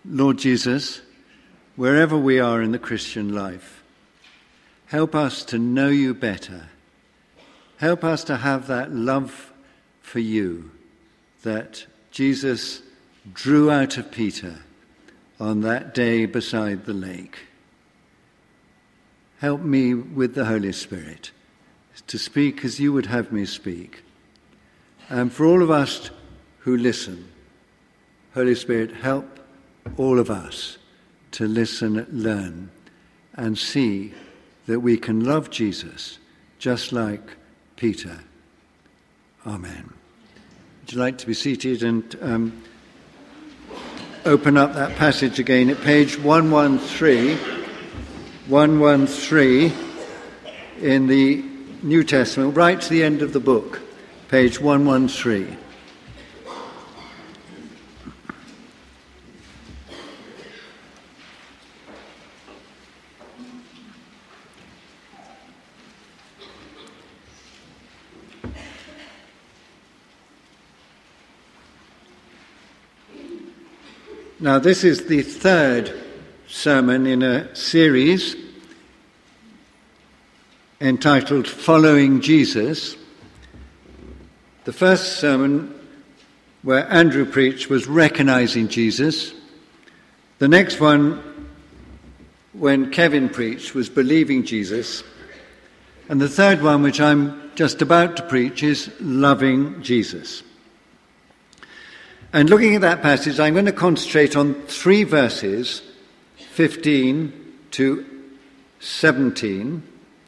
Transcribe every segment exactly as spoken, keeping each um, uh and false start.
Lord Jesus, wherever we are in the Christian life, help us to know you better. Help us to have that love for you that Jesus drew out of Peter on that day beside the lake. Help me with the Holy Spirit to speak as you would have me speak. And for all of us who listen, Holy Spirit, help all of us to listen, learn, and see that we can love Jesus just like Peter. Amen. Would you like to be seated and um, open up that passage again at page one thirteen, one thirteen in the New Testament, right to the end of the book, page one thirteen. Now, this is the third sermon in a series entitled Following Jesus. The first sermon where Andrew preached was Recognizing Jesus. The next one, when Kevin preached, was Believing Jesus. And the third one, which I'm just about to preach, is Loving Jesus. And looking at that passage, I'm going to concentrate on three verses, fifteen to seventeen,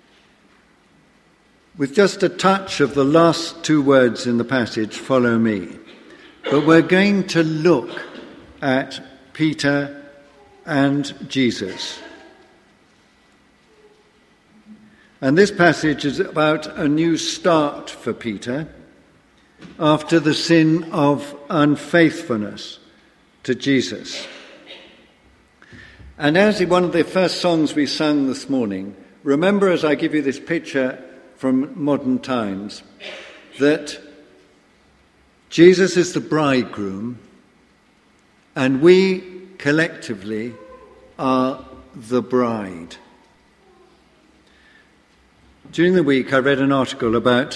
with just a touch of the last two words in the passage, follow me. But we're going to look at Peter and Jesus. And this passage is about a new start for Peter after the sin of unfaithfulness to Jesus. And as in one of the first songs we sang this morning, remember as I give you this picture from modern times, that Jesus is the bridegroom and we collectively are the bride. During the week I read an article about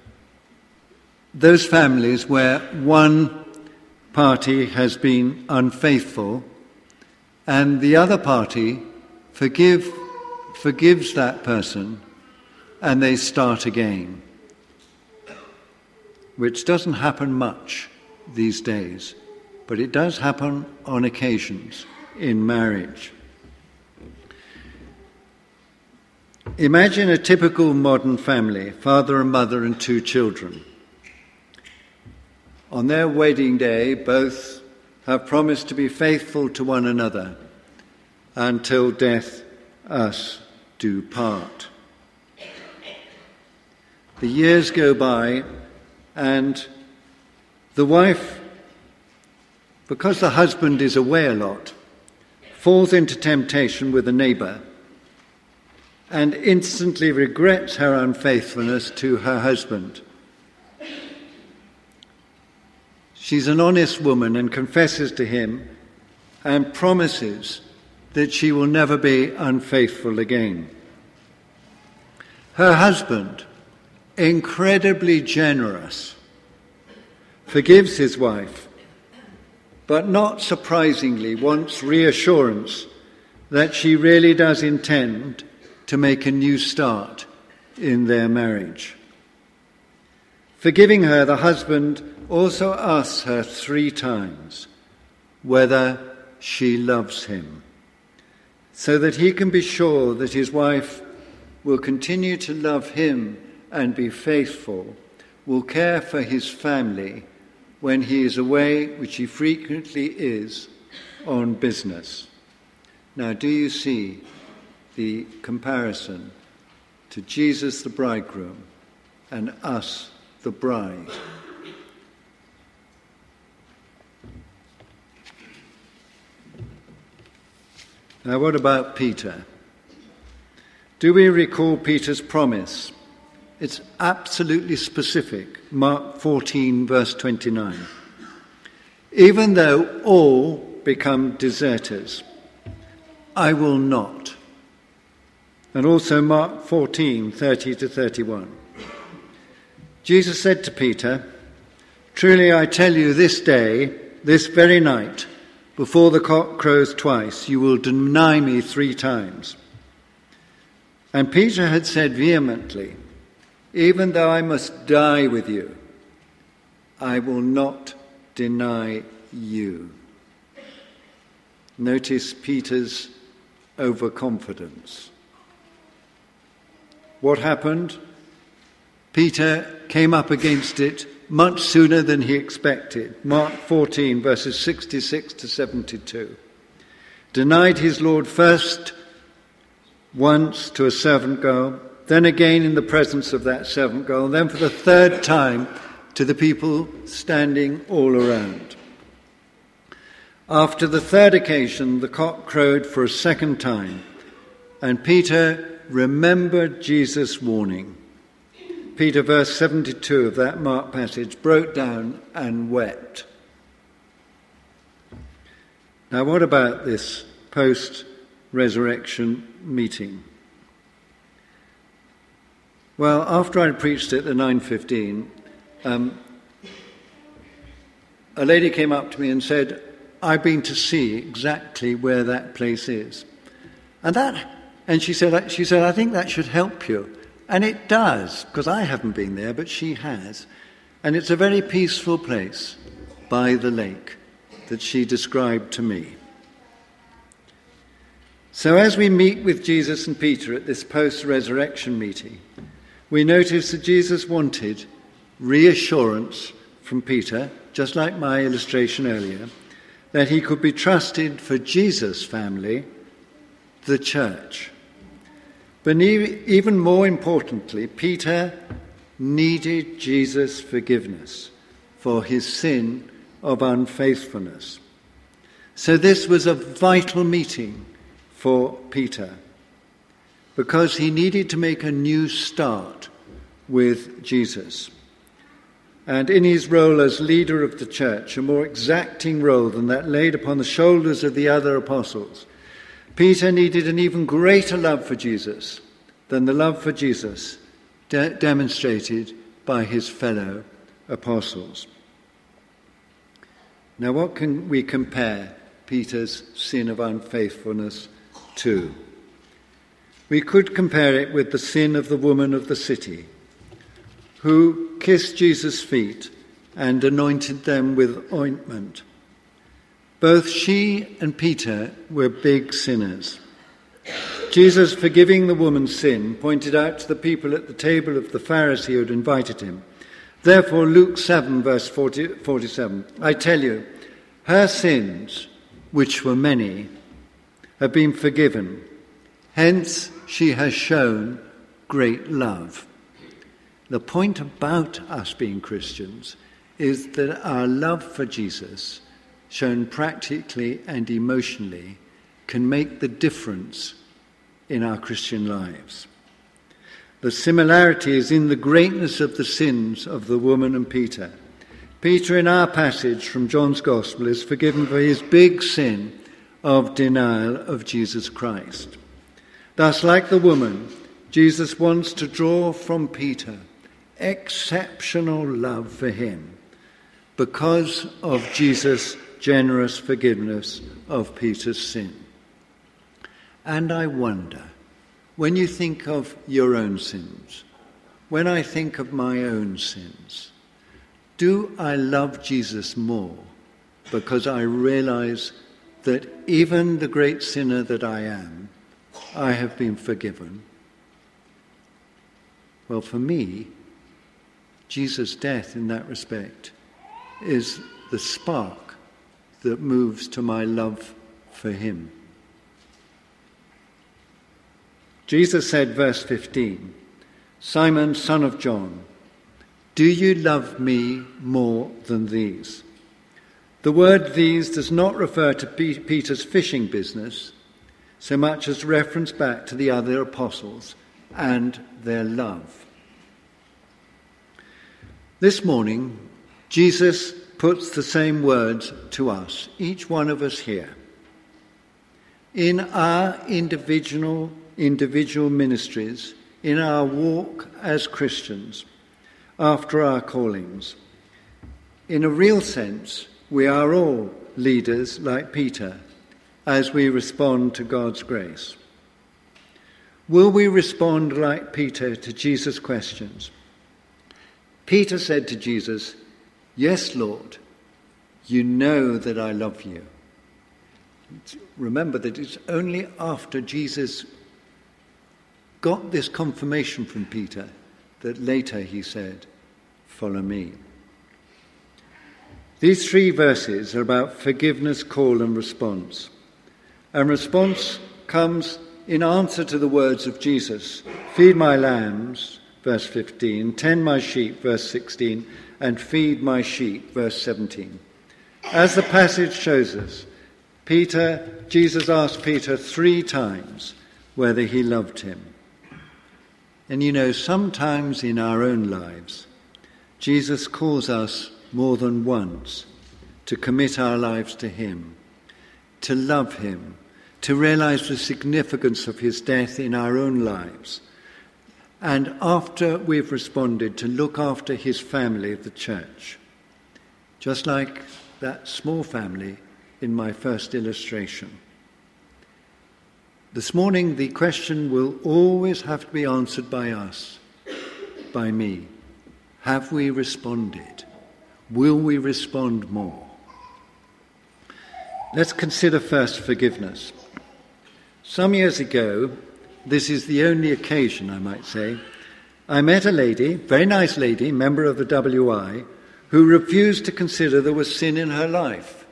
those families where one party has been unfaithful and the other party forgive, forgives that person and they start again, which doesn't happen much these days, but it does happen on occasions in marriage. Imagine a typical modern family, father and mother and two children. On their wedding day, both have promised to be faithful to one another until death us do part. The years go by, and the wife, because the husband is away a lot, falls into temptation with a neighbour and instantly regrets her unfaithfulness to her husband. She's an honest woman and confesses to him and promises that she will never be unfaithful again. Her husband, incredibly generous, forgives his wife, but not surprisingly wants reassurance that she really does intend to make a new start in their marriage. Forgiving her, the husband also asks her three times whether she loves him, so that he can be sure that his wife will continue to love him and be faithful, will care for his family when he is away, which he frequently is, on business. Now, do you see the comparison to Jesus the bridegroom and us the bride? Now, what about Peter? Do we recall Peter's promise? It's absolutely specific. Mark fourteen, verse twenty-nine. Even though all become deserters. I will not. And also Mark fourteen, thirty to thirty-one. Jesus said to Peter, "Truly I tell you, this day, this very night, before the cock crows twice, you will deny me three times." And Peter had said vehemently, "Even though I must die with you, I will not deny you." Notice Peter's overconfidence. What happened? Peter came up against it much sooner than he expected. Mark fourteen, verses sixty-six to seventy-two. Denied his Lord first once to a servant girl, then again in the presence of that servant girl, then for the third time to the people standing all around. After the third occasion, the cock crowed for a second time, and Peter remembered Jesus' warning. Peter, verse seventy-two of that Mark passage, broke down and wept. Now, what about this post-resurrection meeting? Well, after I preached at the nine fifteen, um, a lady came up to me and said, "I've been to see exactly where that place is." And that, and she said, she said, "I think that should help you." And it does, because I haven't been there, but she has. And it's a very peaceful place by the lake that she described to me. So as we meet with Jesus and Peter at this post-resurrection meeting, we notice that Jesus wanted reassurance from Peter, just like my illustration earlier, that he could be trusted for Jesus' family, the church. But even more importantly, Peter needed Jesus' forgiveness for his sin of unfaithfulness. So this was a vital meeting for Peter, because he needed to make a new start with Jesus. And in his role as leader of the church, a more exacting role than that laid upon the shoulders of the other apostles, Peter needed an even greater love for Jesus than the love for Jesus de- demonstrated by his fellow apostles. Now, what can we compare Peter's sin of unfaithfulness to? We could compare it with the sin of the woman of the city, who kissed Jesus' feet and anointed them with ointment. Both she and Peter were big sinners. Jesus, forgiving the woman's sin, pointed out to the people at the table of the Pharisee who had invited him. Therefore, Luke seven, verse forty, forty-seven, I tell you, her sins, which were many, have been forgiven. Hence, she has shown great love. The point about us being Christians is that our love for Jesus, shown practically and emotionally, can make the difference in our Christian lives. The similarity is in the greatness of the sins of the woman and Peter. Peter, in our passage from John's Gospel, is forgiven for his big sin of denial of Jesus Christ. Thus, like the woman, Jesus wants to draw from Peter exceptional love for him because of Jesus' generous forgiveness of Peter's sin. And I wonder, when you think of your own sins, when I think of my own sins, do I love Jesus more because I realize that even the great sinner that I am, I have been forgiven? Well, for me, Jesus' death in that respect is the spark that moves to my love for him. Jesus said, verse fifteen, Simon, son of John, do you love me more than these? The word these does not refer to P- Peter's fishing business so much as reference back to the other apostles and their love. This morning, Jesus puts the same words to us, each one of us here. In our individual, individual ministries, in our walk as Christians, after our callings, in a real sense, we are all leaders like Peter as we respond to God's grace. Will we respond like Peter to Jesus' questions? Peter said to Jesus, "Yes, Lord, you know that I love you." Remember that it's only after Jesus got this confirmation from Peter that later he said, "Follow me." These three verses are about forgiveness, call and response. And response comes in answer to the words of Jesus. Feed my lambs, verse fifteen, tend my sheep, verse sixteen, and feed my sheep, verse seventeen. As the passage shows us, Peter, Jesus asked Peter three times whether he loved him. And you know, sometimes in our own lives, Jesus calls us more than once to commit our lives to him, to love him, to realize the significance of his death in our own lives. And after we've responded, to look after his family of the church. Just like that small family in my first illustration. This morning, the question will always have to be answered by us, by me. Have we responded? Will we respond more? Let's consider first forgiveness. Some years ago, this is the only occasion, I might say, I met a lady, very nice lady, member of the W I, who refused to consider there was sin in her life.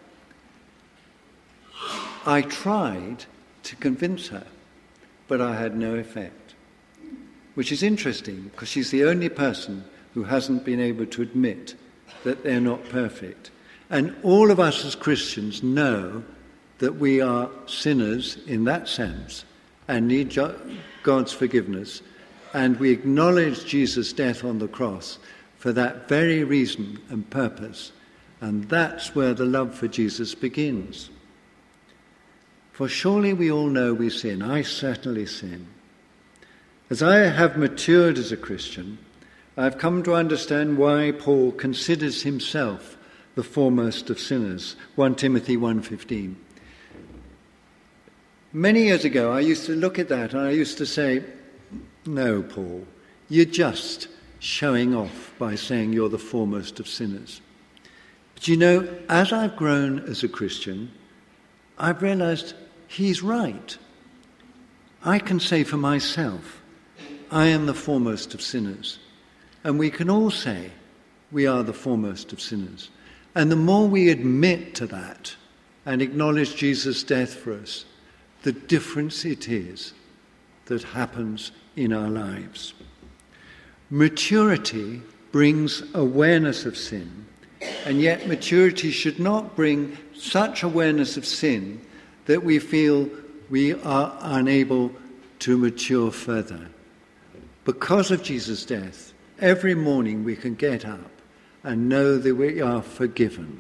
I tried to convince her, but I had no effect. Which is interesting, because she's the only person who hasn't been able to admit that they're not perfect. And all of us as Christians know that we are sinners in that sense and need God's forgiveness. And we acknowledge Jesus' death on the cross for that very reason and purpose. And that's where the love for Jesus begins. For surely we all know we sin. I certainly sin. As I have matured as a Christian, I've come to understand why Paul considers himself the foremost of sinners. First Timothy one fifteen. Many years ago, I used to look at that and I used to say, "No, Paul, you're just showing off by saying you're the foremost of sinners." But you know, as I've grown as a Christian, I've realized he's right. I can say for myself, I am the foremost of sinners. And we can all say we are the foremost of sinners. And the more we admit to that and acknowledge Jesus' death for us, the difference it is that happens in our lives. Maturity brings awareness of sin, and yet maturity should not bring such awareness of sin that we feel we are unable to mature further. Because of Jesus' death, every morning we can get up and know that we are forgiven.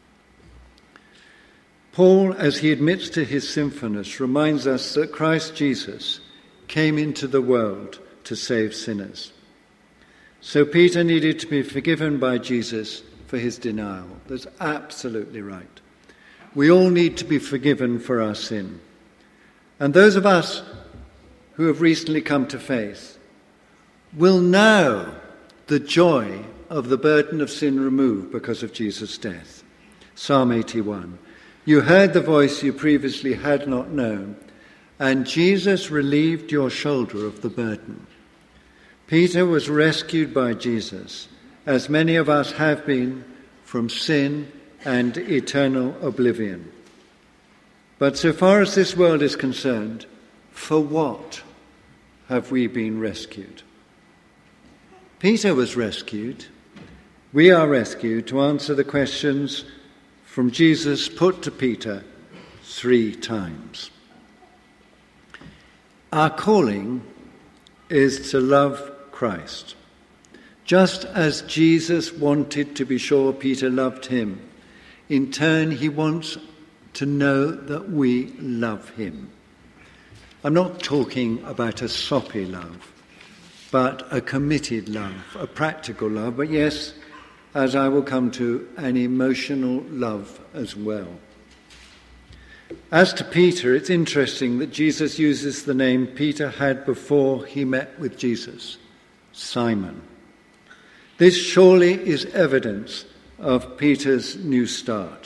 Paul, as he admits to his sinfulness, reminds us that Christ Jesus came into the world to save sinners. So Peter needed to be forgiven by Jesus for his denial. That's absolutely right. We all need to be forgiven for our sin. And those of us who have recently come to faith will know the joy of the burden of sin removed because of Jesus' death. Psalm eighty-one. You heard the voice you previously had not known, and Jesus relieved your shoulder of the burden. Peter was rescued by Jesus, as many of us have been, from sin and eternal oblivion. But so far as this world is concerned, for what have we been rescued? Peter was rescued. We are rescued to answer the questions from Jesus put to Peter three times. Our calling is to love Christ. Just as Jesus wanted to be sure Peter loved him, in turn he wants to know that we love him. I'm not talking about a soppy love, but a committed love, a practical love, but yes, as I will come to, an emotional love as well. As to Peter, it's interesting that Jesus uses the name Peter had before he met with Jesus, Simon. This surely is evidence of Peter's new start.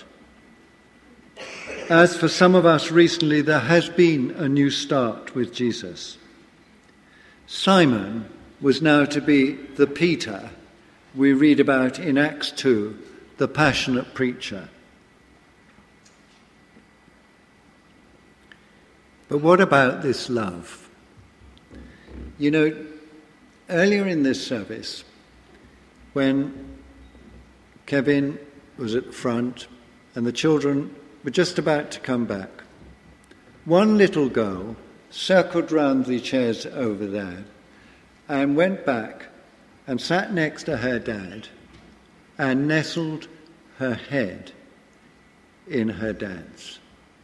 As for some of us recently, there has been a new start with Jesus. Simon was now to be the Peter we read about in Acts two, the passionate preacher. But what about this love? You know, earlier in this service, when Kevin was at the front and the children were just about to come back, one little girl circled round the chairs over there and went back and sat next to her dad and nestled her head in her dad's.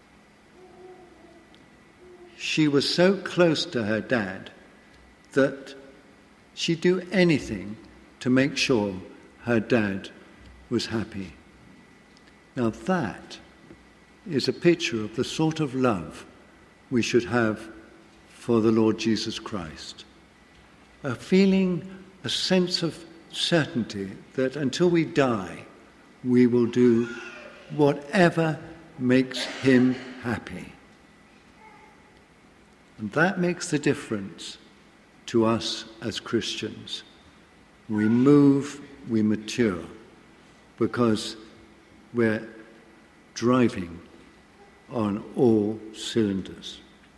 She was so close to her dad that she'd do anything to make sure her dad was happy. Now that is a picture of the sort of love we should have for the Lord Jesus Christ. A feeling, a sense of certainty that until we die, we will do whatever makes him happy. And that makes the difference to us as Christians. We move, we mature, because we're driving on all cylinders.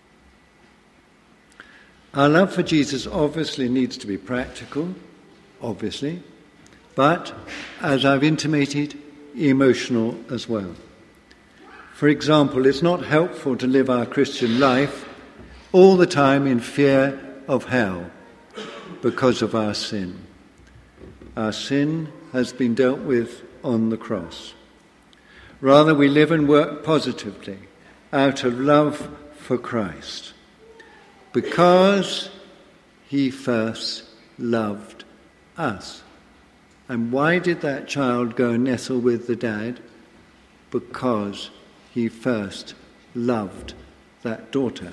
Our love for Jesus obviously needs to be practical, obviously, but, as I've intimated, emotional as well. For example, it's not helpful to live our Christian life all the time in fear of hell because of our sin. Our sin has been dealt with on the cross. Rather, we live and work positively out of love for Christ, because he first loved us. And why did that child go and nestle with the dad? Because he first loved that daughter.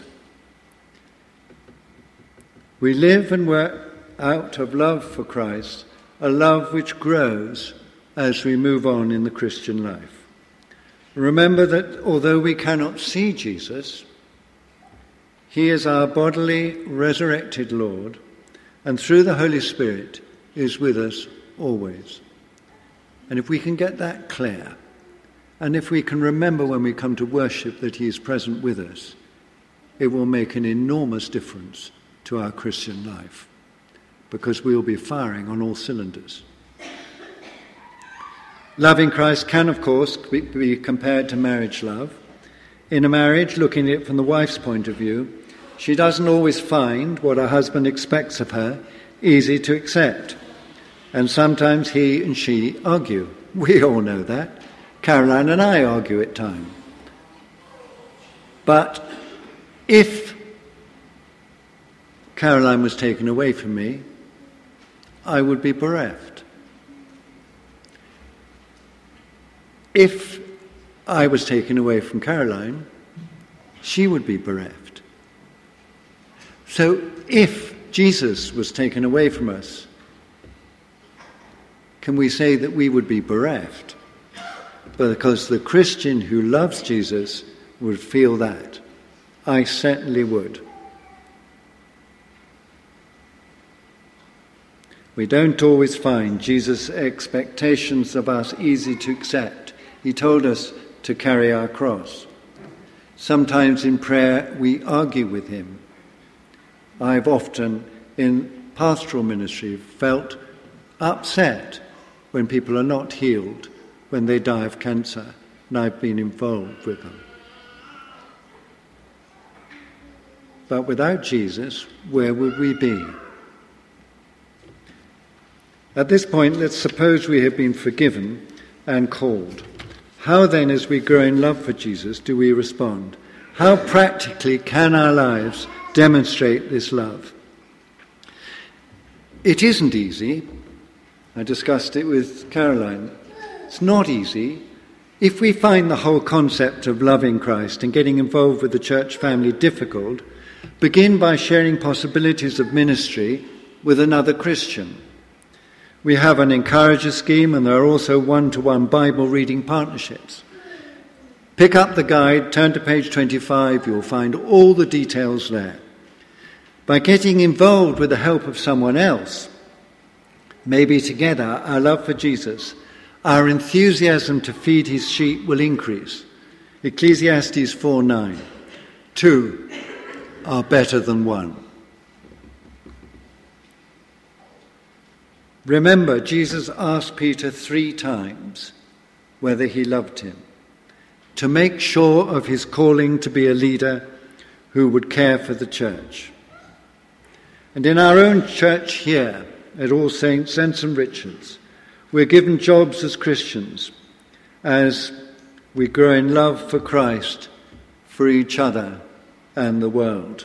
We live and work out of love for Christ, a love which grows as we move on in the Christian life. Remember that although we cannot see Jesus, he is our bodily resurrected Lord, and through the Holy Spirit is with us always. And if we can get that clear, and if we can remember when we come to worship that he is present with us, it will make an enormous difference to our Christian life, because we will be firing on all cylinders. Loving Christ can, of course, be compared to marriage love. In a marriage, looking at it from the wife's point of view, she doesn't always find what her husband expects of her easy to accept. And sometimes he and she argue. We all know that. Caroline and I argue at times. But if Caroline was taken away from me, I would be bereft. If I was taken away from Caroline, she would be bereft. So if Jesus was taken away from us, can we say that we would be bereft? Because the Christian who loves Jesus would feel that. I certainly would. We don't always find Jesus' expectations of us easy to accept. He told us to carry our cross. Sometimes in prayer we argue with him. I've often, in pastoral ministry, felt upset when people are not healed, when they die of cancer, and I've been involved with them. But without Jesus, where would we be? At this point, let's suppose we have been forgiven and called. How then, as we grow in love for Jesus, do we respond? How practically can our lives demonstrate this love? It isn't easy. I discussed it with Caroline. It's not easy. If we find the whole concept of loving Christ and getting involved with the church family difficult, begin by sharing possibilities of ministry with another Christian. We have an encourager scheme, and there are also one-to-one Bible reading partnerships. Pick up the guide, turn to page twenty-five, you'll find all the details there. By getting involved with the help of someone else, maybe together, our love for Jesus, our enthusiasm to feed his sheep will increase. Ecclesiastes four nine. Two are better than one. Remember, Jesus asked Peter three times whether he loved him, to make sure of his calling to be a leader who would care for the church. And in our own church here at All Saints and Saint Richard's, we're given jobs as Christians as we grow in love for Christ, for each other and the world.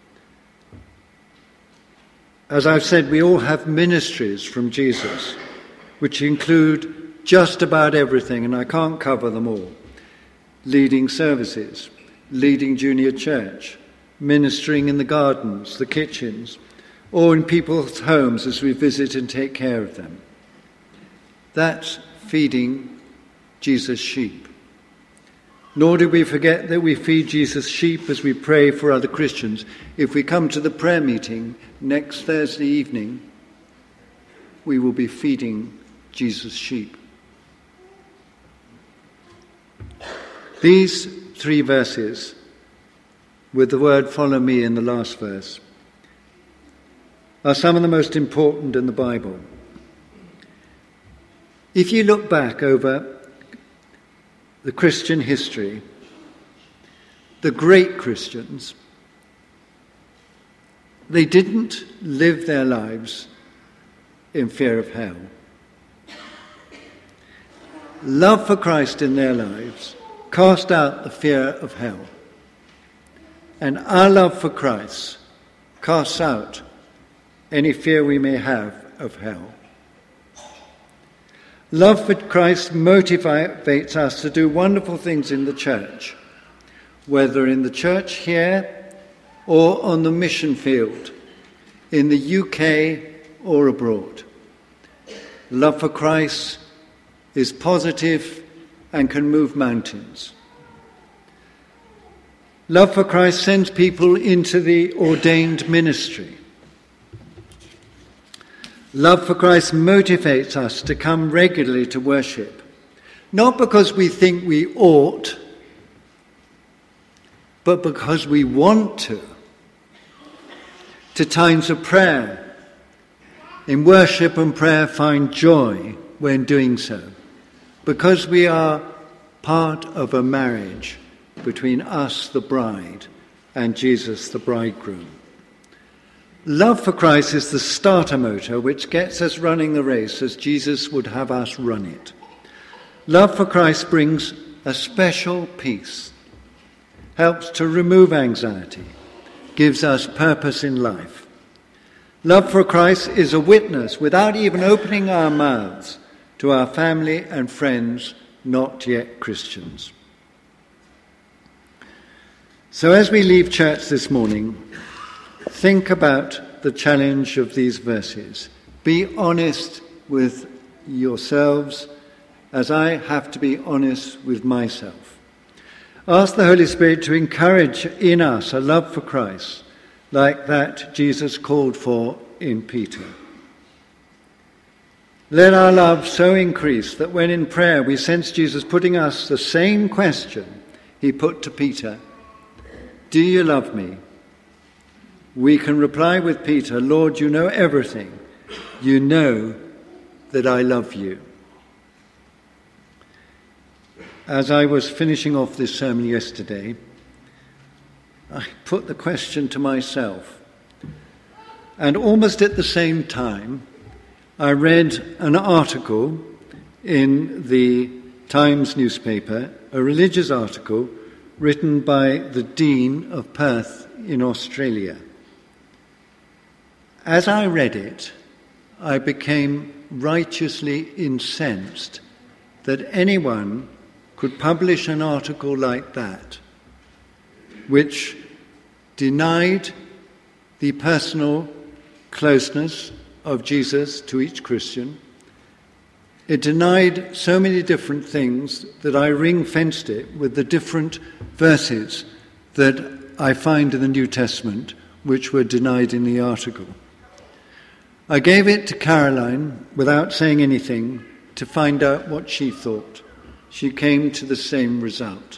As I've said, we all have ministries from Jesus, which include just about everything, and I can't cover them all. Leading services, leading junior church, ministering in the gardens, the kitchens, or in people's homes as we visit and take care of them. That's feeding Jesus' sheep. Nor do we forget that we feed Jesus' sheep as we pray for other Christians. If we come to the prayer meeting next Thursday evening, we will be feeding Jesus' sheep. These three verses, with the word "follow me" in the last verse, are some of the most important in the Bible. If you look back over the Christian history, the great Christians, they didn't live their lives in fear of hell. Love for Christ in their lives cast out the fear of hell. And our love for Christ casts out any fear we may have of hell. Love for Christ motivates us to do wonderful things in the church, whether in the church here or on the mission field, in the U K or abroad. Love for Christ is positive and can move mountains. Love for Christ sends people into the ordained ministry. Love for Christ motivates us to come regularly to worship, not because we think we ought, but because we want to. To times of prayer. In worship and prayer, find joy when doing so, because we are part of a marriage between us, the bride, and Jesus, the bridegroom. Love for Christ is the starter motor which gets us running the race as Jesus would have us run it. Love for Christ brings a special peace, helps to remove anxiety, gives us purpose in life. Love for Christ is a witness without even opening our mouths to our family and friends not yet Christians. So as we leave church this morning, think about the challenge of these verses. Be honest with yourselves as I have to be honest with myself. Ask the Holy Spirit to encourage in us a love for Christ like that Jesus called for in Peter. Let our love so increase that when in prayer we sense Jesus putting us the same question he put to Peter, "Do you love me?" we can reply with Peter, "Lord, you know everything. You know that I love you." As I was finishing off this sermon yesterday, I put the question to myself, and almost at the same time, I read an article in the Times newspaper, a religious article written by the Dean of Perth in Australia. As I read it, I became righteously incensed that anyone could publish an article like that, which denied the personal closeness of Jesus to each Christian. It denied so many different things that I ring-fenced it with the different verses that I find in the New Testament which were denied in the article. I gave it to Caroline without saying anything to find out what she thought. She came to the same result.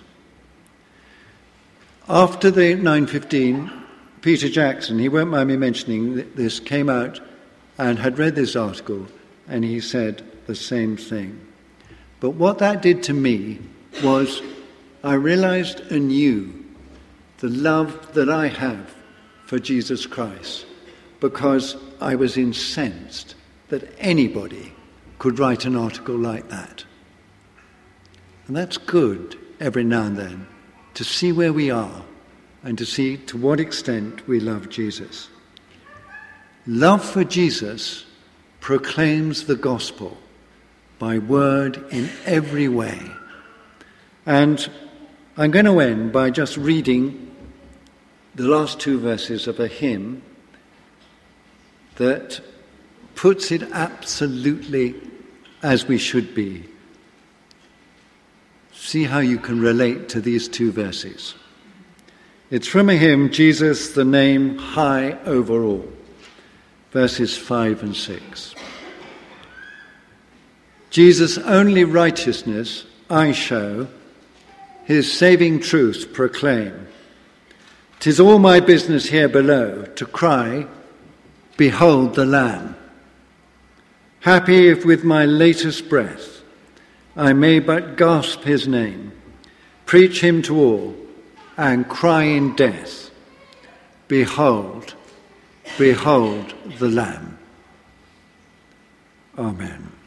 After the nine fifteen, Peter Jackson, he won't mind me mentioning this, came out and had read this article, and he said the same thing. But what that did to me was I realized anew the love that I have for Jesus Christ, because I was incensed that anybody could write an article like that. And that's good every now and then, to see where we are and to see to what extent we love Jesus. Love for Jesus proclaims the gospel by word in every way. And I'm going to end by just reading the last two verses of a hymn that puts it absolutely as we should be. See how you can relate to these two verses. It's from a hymn, Jesus, the Name High Over All, verses five and six. Jesus' only righteousness I show, his saving truth proclaim. 'Tis all my business here below to cry, behold the Lamb. Happy if with my latest breath I may but gasp his name, preach him to all, and cry in death, behold, behold the Lamb. Amen.